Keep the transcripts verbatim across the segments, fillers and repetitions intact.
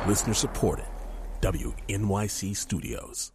Listener supported. W N Y C Studios.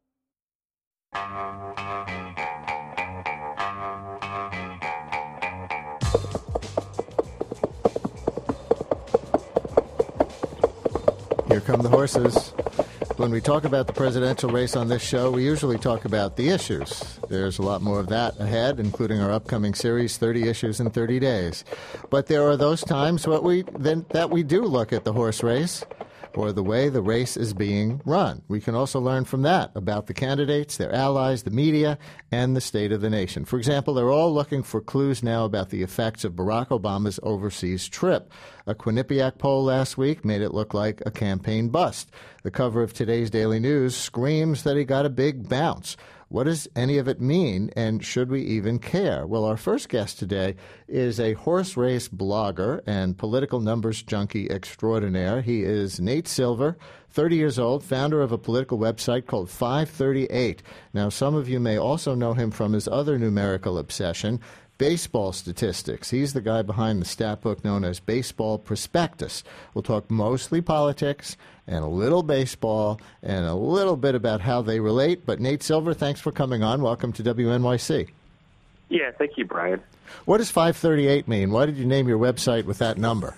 Here come the horses. When we talk about the presidential race on this show, we usually talk about the issues. There's a lot more of that ahead, including our upcoming series, thirty Issues in thirty days. But there are those times what we, then, that we do look at the horse race or the way the race is being run. We can also learn from that about the candidates, their allies, the media, and the state of the nation. For example, they're all looking for clues now about the effects of Barack Obama's overseas trip. A Quinnipiac poll last week made it look like a campaign bust. The cover of today's Daily News screams that he got a big bounce. What does any of it mean, and should we even care? Well, our first guest today is a horse race blogger and political numbers junkie extraordinaire. He is Nate Silver, thirty years old, founder of a political website called five thirty-eight. Now, some of you may also know him from his other numerical obsession, baseball statistics. He's the guy behind the stat book known as Baseball Prospectus. We'll talk mostly politics and a little baseball and a little bit about how they relate. But Nate Silver, thanks for coming on. Welcome to W N Y C. Yeah, thank you, Brian. What does five thirty-eight mean? Why did you name your website with that number?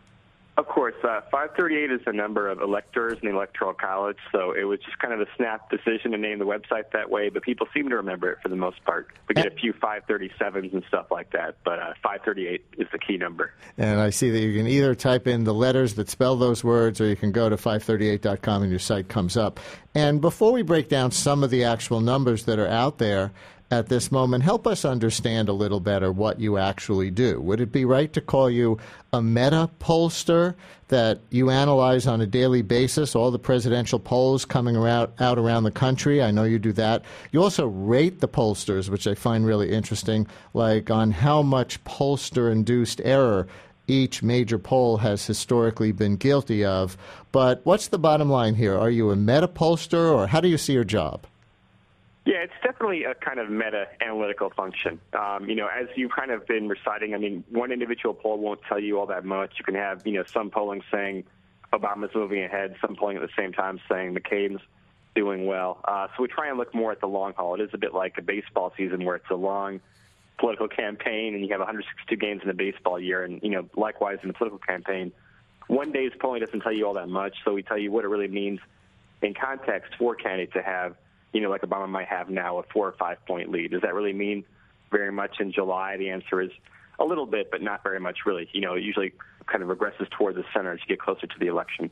Of course, uh, five thirty-eight is the number of electors in the Electoral College, so it was just kind of a snap decision to name the website that way, but people seem to remember it for the most part. We get a few five thirty-sevens and stuff like that, but uh, five thirty-eight is the key number. And I see that you can either type in the letters that spell those words, or you can go to five thirty-eight dot com and your site comes up. And before we break down some of the actual numbers that are out there at this moment, help us understand a little better what you actually do. Would it be right to call you a meta pollster, that you analyze on a daily basis all the presidential polls coming around, out around the country? I know you do that. You also rate the pollsters, which I find really interesting, like on how much pollster-induced error each major poll has historically been guilty of. But what's the bottom line here? Are you a meta pollster, or how do you see your job? Yeah, it's definitely a kind of meta-analytical function. Um, you know, as you've kind of been reciting, I mean, one individual poll won't tell you all that much. You can have, you know, some polling saying Obama's moving ahead, some polling at the same time saying McCain's doing well. Uh, so we try and look more at the long haul. It is a bit like a baseball season where it's a long political campaign and you have one hundred sixty-two games in a baseball year. And, you know, likewise in the political campaign, one day's polling doesn't tell you all that much. So we tell you what it really means in context for candidates to have, you know, like Obama might have now, a four or five point lead. Does that really mean very much in July? The answer is a little bit, but not very much, really. You know, it usually kind of regresses toward the center as you get closer to the election.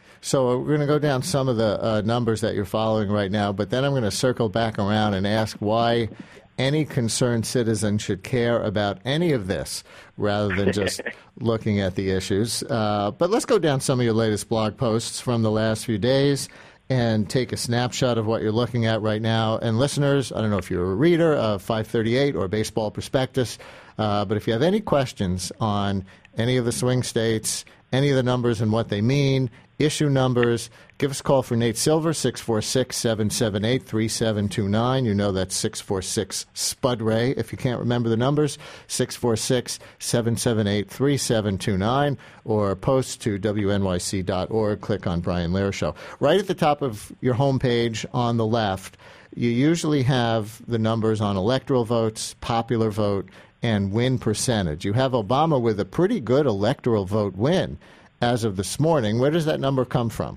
So we're going to go down some of the uh, numbers that you're following right now, but then I'm going to circle back around and ask why any concerned citizen should care about any of this rather than just looking at the issues. Uh, but let's go down some of your latest blog posts from the last few days and take a snapshot of what you're looking at right now. And listeners, I don't know if you're a reader of five thirty-eight or Baseball Prospectus, uh, but if you have any questions on any of the swing states, any of the numbers and what they mean, issue numbers, give us a call for Nate Silver, six four six, seven seven eight, three seven two nine. You know that's six four six, S P U D R A Y. If you can't remember the numbers, six four six, seven seven eight, three seven two nine, or post to W N Y C dot org. Click on Brian Lehrer Show. Right at the top of your homepage on the left, you usually have the numbers on electoral votes, popular vote, and win percentage. You have Obama with a pretty good electoral vote win as of this morning. Where does that number come from?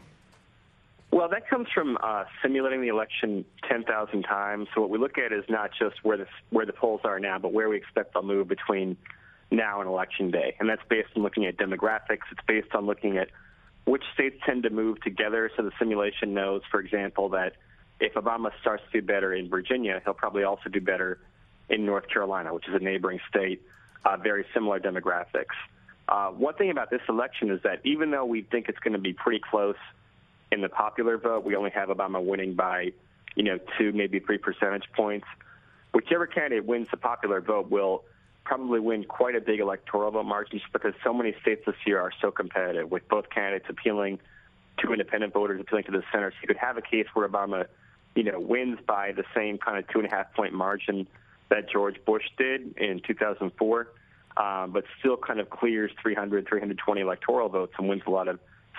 Well, that comes from uh, simulating the election ten thousand times. So what we look at is not just where the, where the polls are now, but where we expect they'll move between now and Election Day. And that's based on looking at demographics. It's based on looking at which states tend to move together. So the simulation knows, for example, that if Obama starts to do better in Virginia, he'll probably also do better in North Carolina, which is a neighboring state, uh, very similar demographics. Uh, one thing about this election is that even though we think it's going to be pretty close in the popular vote, we only have Obama winning by, you know, two, maybe three percentage points. Whichever candidate wins the popular vote will probably win quite a big electoral vote margin just because so many states this year are so competitive, with both candidates appealing to independent voters, appealing to the center. So you could have a case where Obama, you know, wins by the same kind of two and a half point margin that George Bush did in two thousand four, um, but still kind of clears three hundred, three hundred twenty electoral votes and wins a lot of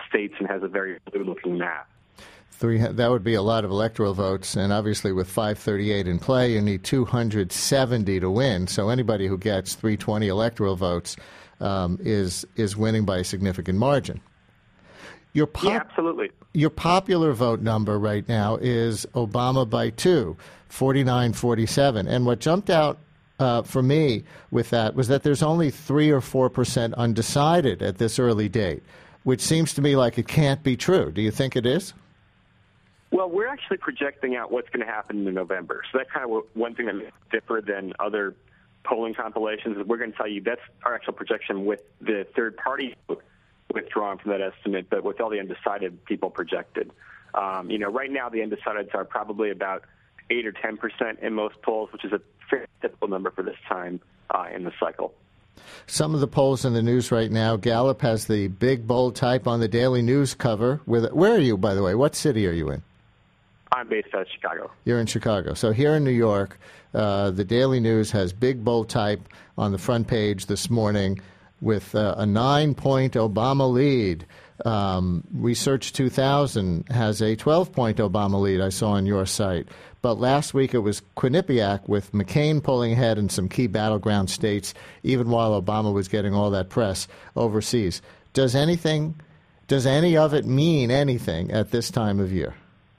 states and has a very blue-looking map. Three, that would be a lot of electoral votes, and obviously with five thirty-eight in play, you need two hundred seventy to win. So anybody who gets three twenty electoral votes um, is is winning by a significant margin. Your pop- yeah, absolutely. Your popular vote number right now is Obama by two, forty-nine forty-seven. And what jumped out uh, for me with that was that there's only three or four percent undecided at this early date, which seems to me like it can't be true. Do you think it is? Well, we're actually projecting out what's going to happen in November. So that's kind of one thing that may differ than other polling compilations. Is we're going to tell you that's our actual projection with the third-party vote withdrawn from that estimate, but with all the undecided people projected. Um, you know, right now the undecideds are probably about eight or ten percent in most polls, which is a fairly typical number for this time uh, in the cycle. Some of the polls in the news right now, Gallup has the big, bold type on the Daily News cover. With Where are you, by the way? What city are you in? I'm based out of Chicago. You're in Chicago. So here in New York, uh, the Daily News has big, bold type on the front page this morning with uh, a nine-point Obama lead. Um, Research two thousand has a twelve-point Obama lead, I saw on your site. But last week it was Quinnipiac with McCain pulling ahead in some key battleground states, even while Obama was getting all that press overseas. Does anything, does any of it mean anything at this time of year?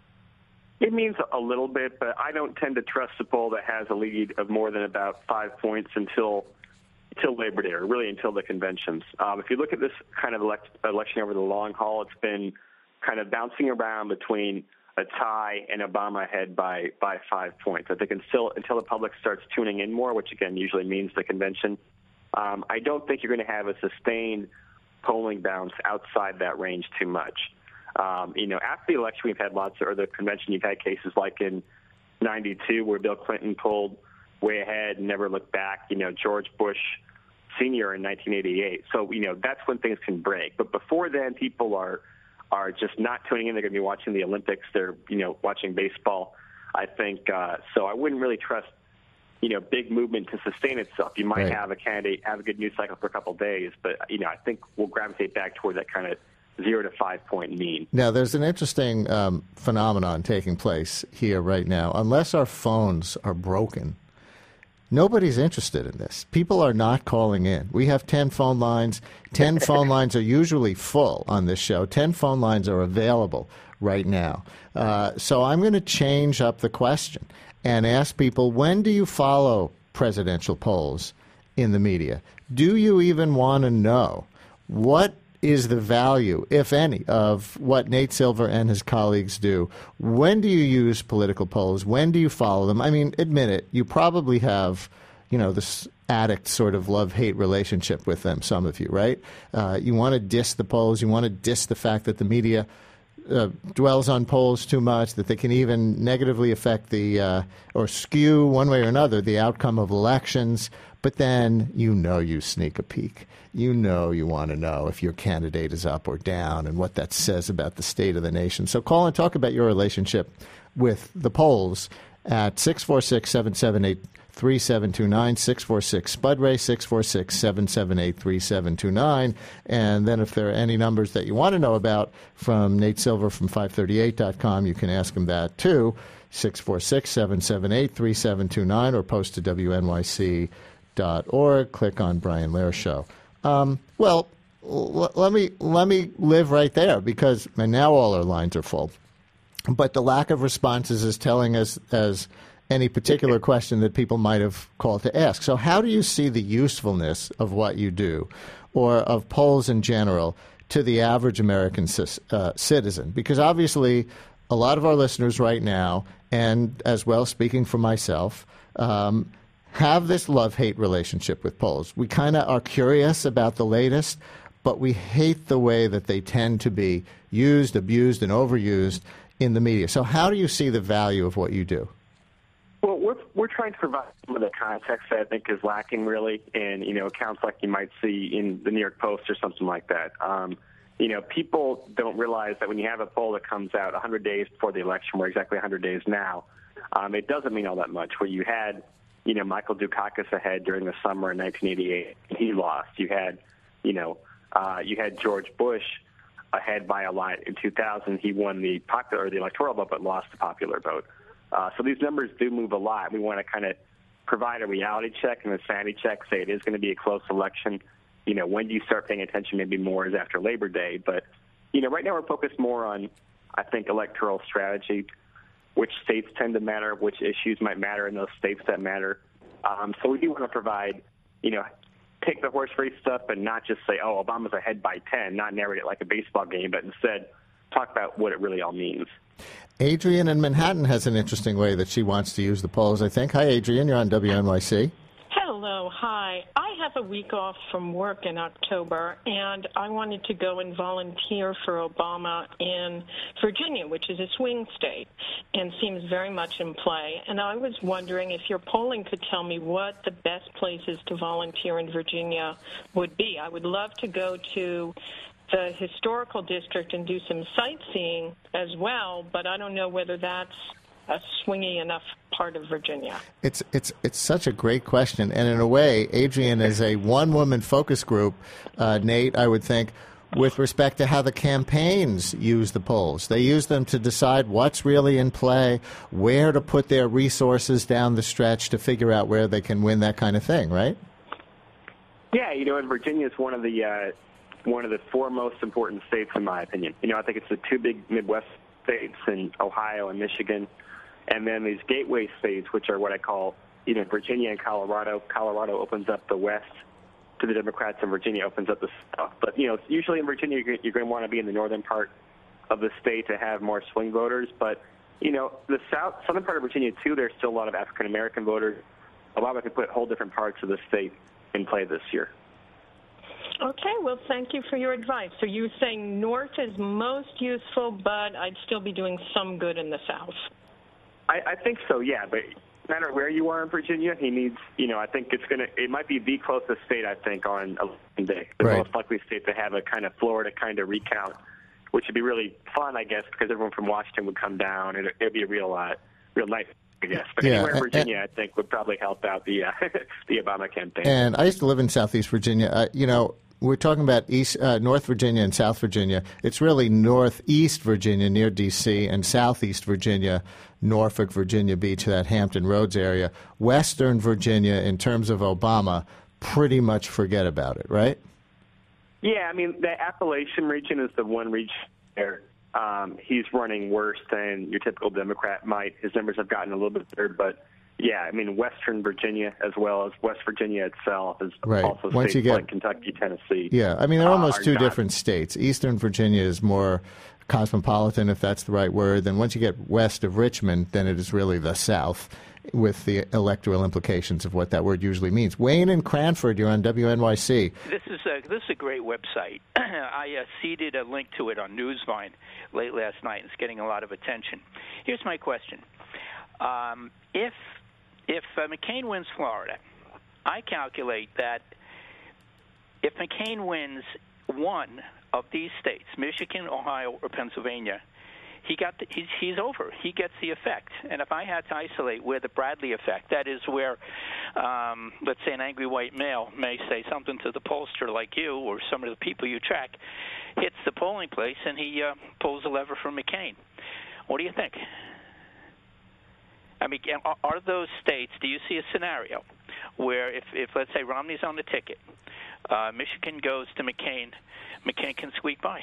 It means a little bit, but I don't tend to trust a poll that has a lead of more than about five points until until Labor Day, or really until the conventions. Um, if you look at this kind of elect, election over the long haul, it's been kind of bouncing around between a tie and Obama ahead by, by five points. I think until, until the public starts tuning in more, which, again, usually means the convention, um, I don't think you're going to have a sustained polling bounce outside that range too much. Um, you know, after the election, we've had lots of, or the convention, you've had cases like in ninety-two where Bill Clinton pulled way ahead and never looked back. You know, George Bush Senior in nineteen eighty-eight. So, you know, that's when things can break. But before then, people are are just not tuning in. They're going to be watching the Olympics. They're, you know, watching baseball, I think. Uh, so I wouldn't really trust, you know, big movement to sustain itself. You might right. have a candidate have a good news cycle for a couple of days, but, you know, I think we'll gravitate back toward that kind of zero to five point mean. Now, there's an interesting um, phenomenon taking place here right now. Unless our phones are broken, nobody's interested in this. People are not calling in. We have ten phone lines. ten phone lines are usually full on this show. ten phone lines are available right now. Uh, so I'm going to change up the question and ask people, when do you follow presidential polls in the media? Do you even want to know what is the value, if any, of what Nate Silver and his colleagues do? When do you use political polls? When do you follow them? I mean, admit it, you probably have, you know, this addict sort of love-hate relationship with them, some of you, right? Uh, you want to diss the polls. You want to diss the fact that the media uh, dwells on polls too much, that they can even negatively affect the, uh, or skew one way or another, the outcome of elections. But then you know you sneak a peek. You know you want to know if your candidate is up or down and what that says about the state of the nation. So call and talk about your relationship with the polls at six four six, seven seven eight, three seven two nine, six four six, S P U D R A Y, six four six, seven seven eight, three seven two nine. And then if there are any numbers that you want to know about from Nate Silver from five thirty-eight dot com, you can ask him that too, six four six, seven seven eight, three seven two nine, or post to W N Y C dot org. Click on Brian Lehrer Show. Um, well, l- let me let me live right there, because and now all our lines are full. But the lack of responses is telling us as any particular question that people might have called to ask. So how do you see the usefulness of what you do, or of polls in general, to the average American c- uh, citizen? Because obviously a lot of our listeners right now, and as well speaking for myself, um, have this love-hate relationship with polls. We kind of are curious about the latest, but we hate the way that they tend to be used, abused, and overused in the media. So how do you see the value of what you do? Well, we're we're trying to provide some of the context that I think is lacking, really, in, you know, accounts like you might see in the New York Post or something like that. Um, you know, people don't realize that when you have a poll that comes out one hundred days before the election, we're exactly one hundred days now, um, it doesn't mean all that much. Where you had, you know, Michael Dukakis ahead during the summer in nineteen eighty-eight, and he lost. You had, you know, uh, you had George Bush ahead by a lot. In two thousand, he won the popular, the electoral vote, but lost the popular vote. Uh, so these numbers do move a lot. We want to kind of provide a reality check and a sanity check, say it is going to be a close election. You know, when do you start paying attention? Maybe more is after Labor Day. But, you know, right now we're focused more on, I think, electoral strategy, which states tend to matter, which issues might matter in those states that matter. Um, so we do want to provide, you know, take the horse race stuff and not just say, oh, Obama's ahead by ten, not narrate it like a baseball game, but instead talk about what it really all means. Adrienne in Manhattan has an interesting way that she wants to use the polls, I think. Hi, Adrienne. You're on W N Y C. Hello. Hi. I have a week off from work in October, and I wanted to go and volunteer for Obama in Virginia, which is a swing state and seems very much in play. And I was wondering if your polling could tell me what the best places to volunteer in Virginia would be. I would love to go to the historical district and do some sightseeing as well, but I don't know whether that's a swingy enough part of Virginia. It's it's it's such a great question, and in a way, Adrienne is a one-woman focus group, uh, Nate, I would think, with respect to how the campaigns use the polls. They use them to decide what's really in play, where to put their resources down the stretch to figure out where they can win, that kind of thing, right? Yeah, you know, and Virginia is one of the uh, one of the four most important states, in my opinion. You know, I think it's the two big Midwest states in Ohio and Michigan, and then these gateway states, which are what I call, you know, Virginia and Colorado. Colorado opens up the West to the Democrats, and Virginia opens up the South. But, you know, usually in Virginia, you're going to want to be in the northern part of the state to have more swing voters. But, you know, the south, southern part of Virginia, too, there's still a lot of African-American voters. Obama could put whole different parts of the state in play this year. Okay, well, thank you for your advice. So you're saying north is most useful, but I'd still be doing some good in the south. I, I think so, yeah. But no matter where you are in Virginia, he needs, you know, I think it's going to, it might be the closest state, I think, on election day. The right. most likely state to have a kind of Florida kind of recount, which would be really fun, I guess, because everyone from Washington would come down, and it would be a real, uh, real nice, I guess. But yeah, anywhere in Virginia, and, I think, would probably help out the uh, the Obama campaign. And I used to live in Southeast Virginia. Uh, you know, we're talking about East, uh, North Virginia and South Virginia. It's really Northeast Virginia near D C and Southeast Virginia, Norfolk, Virginia Beach, that Hampton Roads area. Western Virginia, in terms of Obama, pretty much forget about it, right? Yeah, I mean, the Appalachian region is the one region where um, he's running worse than your typical Democrat might. His numbers have gotten a little bit better, but yeah, I mean, Western Virginia as well as West Virginia itself is right. also Once states you get, like Kentucky, Tennessee. Yeah, I mean, they're almost uh, two not, different states. Eastern Virginia is more cosmopolitan, if that's the right word. Then once you get west of Richmond, then it is really the South, with the electoral implications of what that word usually means. Wayne in Cranford, you're on W N Y C. This is a, this is a great website. I uh, seeded a link to it on Newsvine late last night, and it's getting a lot of attention. Here's my question. Um, if if uh, McCain wins Florida, I calculate that if McCain wins one of these states, Michigan, Ohio, or Pennsylvania, he got the, he's, he's over. He gets the effect. And if I had to isolate where the Bradley effect, that is where, um, let's say, an angry white male may say something to the pollster like you or some of the people you track, hits the polling place, and he uh, pulls a lever for McCain. What do you think? I mean, are those states, do you see a scenario where if, if let's say, Romney's on the ticket, uh, Michigan goes to McCain, McCain can squeak by?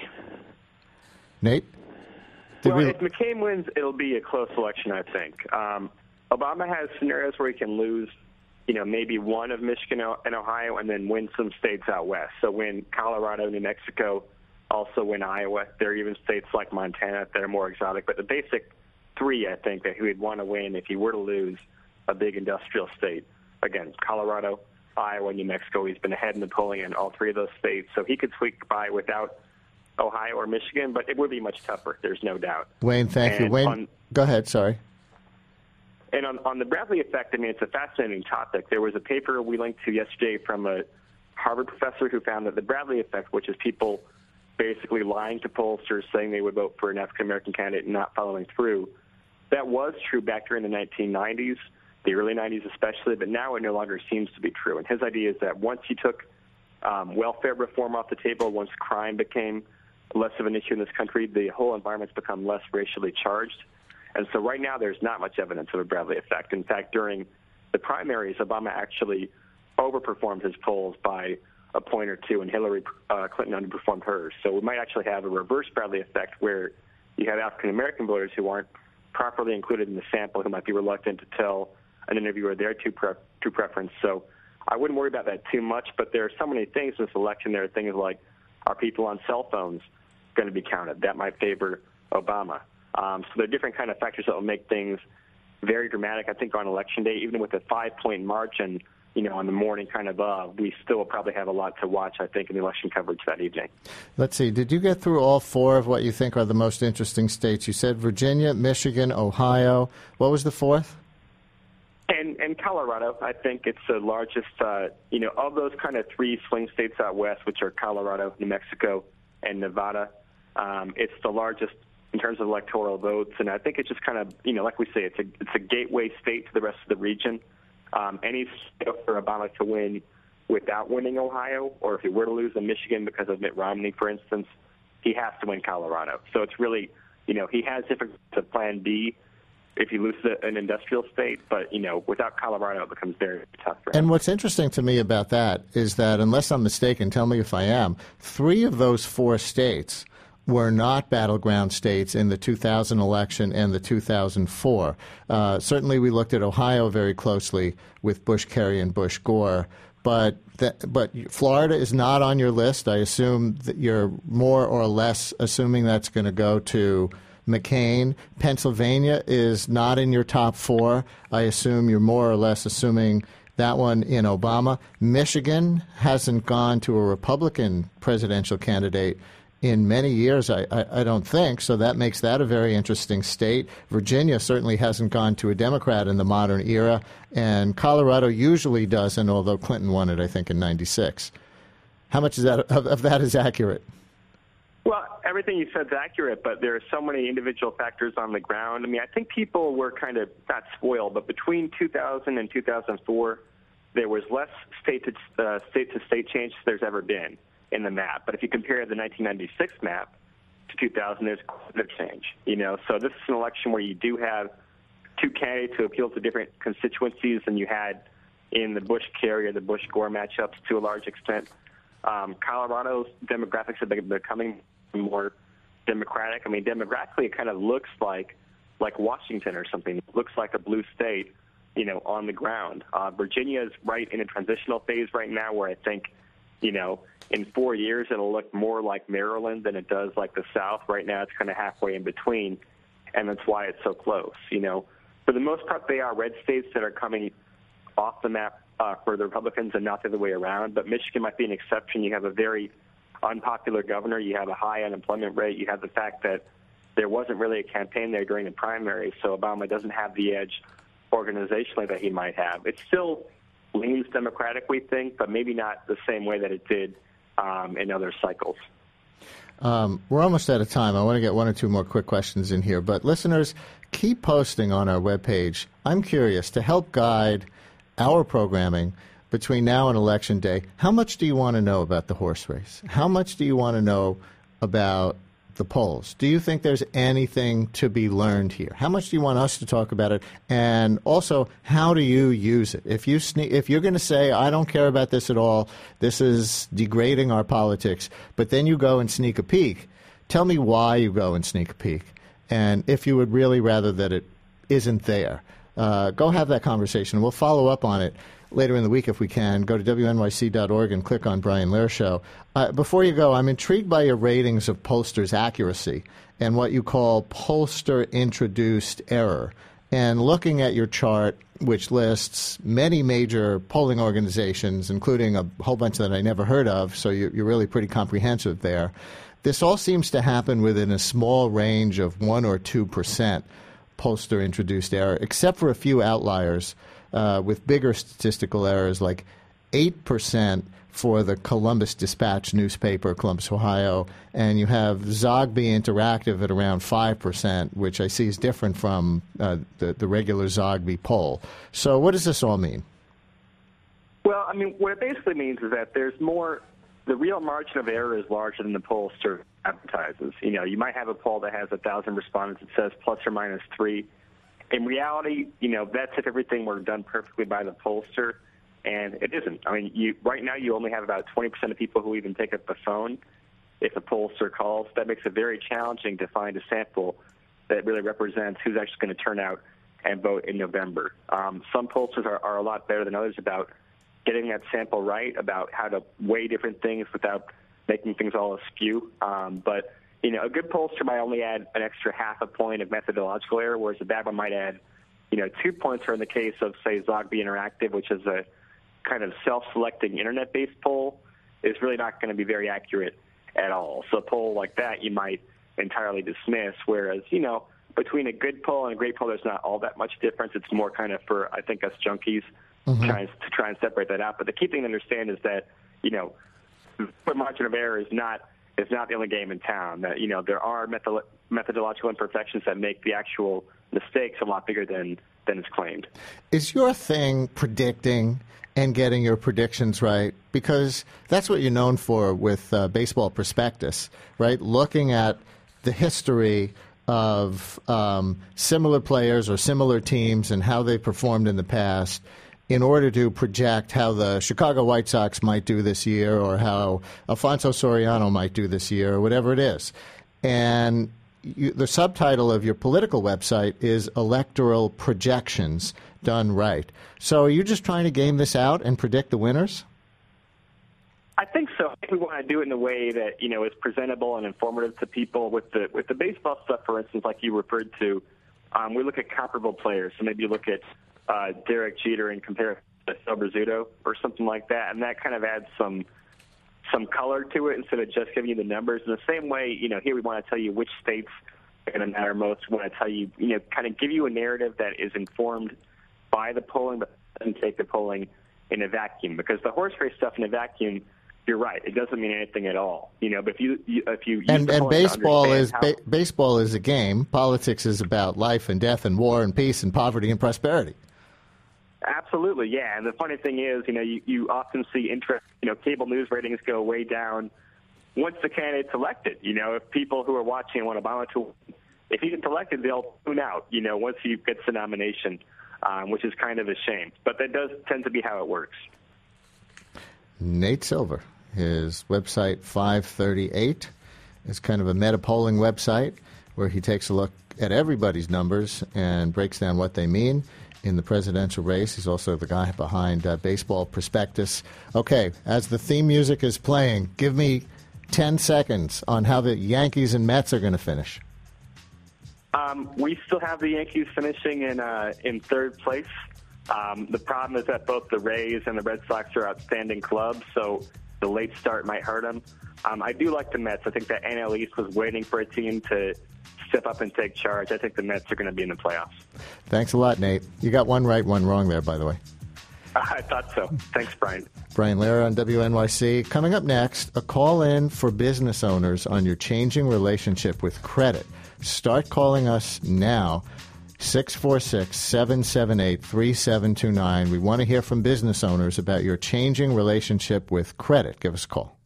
Nate? Well, we... if McCain wins, it'll be a close election, I think. Um, Obama has scenarios where he can lose, you know, maybe one of Michigan and Ohio and then win some states out west. So win Colorado, New Mexico, also win Iowa. There are even states like Montana that are more exotic. But the basic three, I think, that he would want to win if he were to lose a big industrial state. Again, Colorado, Iowa, New Mexico. He's been ahead in the polling in all three of those states. So he could squeak by without Ohio or Michigan, but it would be much tougher. There's no doubt. Wayne, thank and you. Wayne, on, go ahead. Sorry. And on, on the Bradley effect, I mean, it's a fascinating topic. There was a paper we linked to yesterday from a Harvard professor who found that the Bradley effect, which is people basically lying to pollsters saying they would vote for an African-American candidate and not following through, that was true back during the nineteen nineties, the early nineties especially, but now it no longer seems to be true. And his idea is that once you took um, welfare reform off the table, once crime became less of an issue in this country. The whole environment's become less racially charged. And so right now there's not much evidence of a Bradley effect. In fact, during the primaries, Obama actually overperformed his polls by a point or two, and Hillary uh, Clinton underperformed hers. So we might actually have a reverse Bradley effect where you have African-American voters who aren't properly included in the sample who might be reluctant to tell an interviewer their true, pre- true preference. So I wouldn't worry about that too much, but there are so many things in this election. There are things like, are people on cell phones going to be counted? That might favor Obama. Um, so there are different kind of factors that will make things very dramatic. I think on Election Day, even with a five-point margin, you know, on the morning kind of of, we still will probably have a lot to watch, I think, in the election coverage that evening. Let's see. Did you get through all four of what you think are the most interesting states? You said Virginia, Michigan, Ohio. What was the fourth? And, and Colorado. I think it's the largest, uh, you know, of those kind of three swing states out west, which are Colorado, New Mexico, and Nevada. Um, it's the largest in terms of electoral votes, and I think it's just kind of, you know, like we say, it's a it's a gateway state to the rest of the region. Um, any state for Obama to win without winning Ohio, or if he were to lose in Michigan because of Mitt Romney, for instance, he has to win Colorado. So it's really, you know, he has different to Plan B if he loses an industrial state, but, you know, without Colorado, it becomes very tough for him. And what's interesting to me about that is that, unless I'm mistaken, tell me if I am, three of those four states were not battleground states in the two thousand election and the two thousand four. Uh, certainly we looked at Ohio very closely with Bush Kerry and Bush Gore, but that, but Florida is not on your list. I assume that you're more or less assuming that's going to go to McCain. Pennsylvania is not in your top four. I assume you're more or less assuming that one in Obama. Michigan hasn't gone to a Republican presidential candidate in many years, I, I, I don't think, so that makes that a very interesting state. Virginia certainly hasn't gone to a Democrat in the modern era, and Colorado usually doesn't, although Clinton won it, I think, in ninety-six. How much is that, of, of that is accurate? Well, everything you said is accurate, but there are so many individual factors on the ground. I mean, I think people were kind of not spoiled, but between two thousand and two thousand four, there was less state-to uh, state-to-state change than there's ever been in the map. But if you compare the nineteen ninety-six map to two thousand, there's quite a change. You know, so this is an election where you do have two candidates who appeal to different constituencies than you had in the Bush-Kerry or the Bush-Gore matchups to a large extent. Um, Colorado's demographics have been becoming more democratic. I mean, demographically, it kind of looks like like Washington or something. It looks like a blue state, you know, on the ground. Uh, Virginia is right in a transitional phase right now where I think, you know, in four years it'll look more like Maryland than it does like the South. Right now it's kind of halfway in between, and that's why it's so close. You know, for the most part, they are red states that are coming off the map uh, for the Republicans and not the other way around. But Michigan might be an exception. You have a very unpopular governor. You have a high unemployment rate. You have the fact that there wasn't really a campaign there during the primary, so Obama doesn't have the edge organizationally that he might have. It still leans Democratic, we think, but maybe not the same way that it did um, in other cycles. Um, we're almost out of time. I want to get one or two more quick questions in here. But listeners, keep posting on our webpage. I'm curious, to help guide our programming between now and Election Day, how much do you want to know about the horse race? How much do you want to know about the polls? Do you think there's anything to be learned here? How much do you want us to talk about it? And also, how do you use it? If, you sne- if you're going to say, I don't care about this at all, this is degrading our politics, but then you go and sneak a peek, tell me why you go and sneak a peek, and if you would really rather that it isn't there. Uh, go have that conversation. We'll follow up on it later in the week if we can. Go to W N Y C dot org and click on Brian Lehrer Show. Uh, before you go, I'm intrigued by your ratings of pollsters' accuracy and what you call pollster-introduced error. And looking at your chart, which lists many major polling organizations, including a whole bunch that I never heard of, so you're, you're really pretty comprehensive there, this all seems to happen within a small range of one or two percent pollster-introduced error, except for a few outliers uh, with bigger statistical errors, like eight percent for the Columbus Dispatch newspaper, Columbus, Ohio, and you have Zogby Interactive at around five percent, which I see is different from uh, the, the regular Zogby poll. So what does this all mean? Well, I mean, what it basically means is that there's more the real margin of error is larger than the pollster advertises. You know, you might have a poll that has a thousand respondents that says plus or minus three. In reality, you know, that's if everything were done perfectly by the pollster, and it isn't. I mean, you right now you only have about twenty percent of people who even take up the phone if a pollster calls. That makes it very challenging to find a sample that really represents who's actually going to turn out and vote in November. Um, some pollsters are, are a lot better than others about getting that sample right, about how to weigh different things without making things all askew. Um, but, you know, a good pollster might only add an extra half a point of methodological error, whereas a bad one might add, you know, two points, or in the case of, say, Zogby Interactive, which is a kind of self-selecting internet-based poll, is really not going to be very accurate at all. So a poll like that you might entirely dismiss, whereas, you know, between a good poll and a great poll, there's not all that much difference. It's more kind of for, I think, us junkies mm-hmm. trying to try and separate that out. But the key thing to understand is that, you know, the margin of error is not is not the only game in town. That, you know, there are method- methodological imperfections that make the actual mistakes a lot bigger than than is claimed. Is your thing predicting and getting your predictions right? Because that's what you're known for with uh, Baseball Prospectus, right? Looking at the history of um, similar players or similar teams and how they performed in the past in order to project how the Chicago White Sox might do this year or how Alfonso Soriano might do this year or whatever it is. And you, the subtitle of your political website is Electoral Projections Done Right. So are you just trying to game this out and predict the winners? I think so. I think we want to do it in a way that, you know, is presentable and informative to people. With the with the baseball stuff, for instance, like you referred to, um, we look at comparable players. So maybe you look at uh, Derek Jeter and compare to Phil Rizzuto or something like that, and that kind of adds some some color to it instead of just giving you the numbers. In the same way, you know, here we want to tell you which states are going to matter most. We want to tell you, you know, kind of give you a narrative that is informed by the polling, but doesn't take the polling in a vacuum. Because the horse race stuff in a vacuum, you're right, it doesn't mean anything at all. You know, but if you, you if you use and the and baseball is how, ba- baseball is a game. Politics is about life and death and war and peace and poverty and prosperity. Absolutely, yeah. And the funny thing is, you know, you, you often see interest, you know, cable news ratings go way down once the candidate's elected. You know, if people who are watching want Obama to, if he gets elected, they'll tune out, you know, once he gets the nomination, um, which is kind of a shame. But that does tend to be how it works. Nate Silver, his website five thirty-eight is kind of a meta-polling website where he takes a look at everybody's numbers and breaks down what they mean in the presidential race. He's also the guy behind uh, Baseball Prospectus. Okay, as the theme music is playing, give me ten seconds on how the Yankees and Mets are going to finish. Um, we still have the Yankees finishing in uh, in third place. Um, the problem is that both the Rays and the Red Sox are outstanding clubs, so the late start might hurt them. Um, I do like the Mets. I think that N L East was waiting for a team to step up and take charge. I think the Mets are going to be in the playoffs. Thanks a lot, Nate. You got one right, one wrong there, by the way. Uh, I thought so. Thanks, Brian. Brian Lehrer on W N Y C. Coming up next, a call in for business owners on your changing relationship with credit. Start calling us now. six four six, seven seven eight, three seven two nine. We want to hear from business owners about your changing relationship with credit. Give us a call.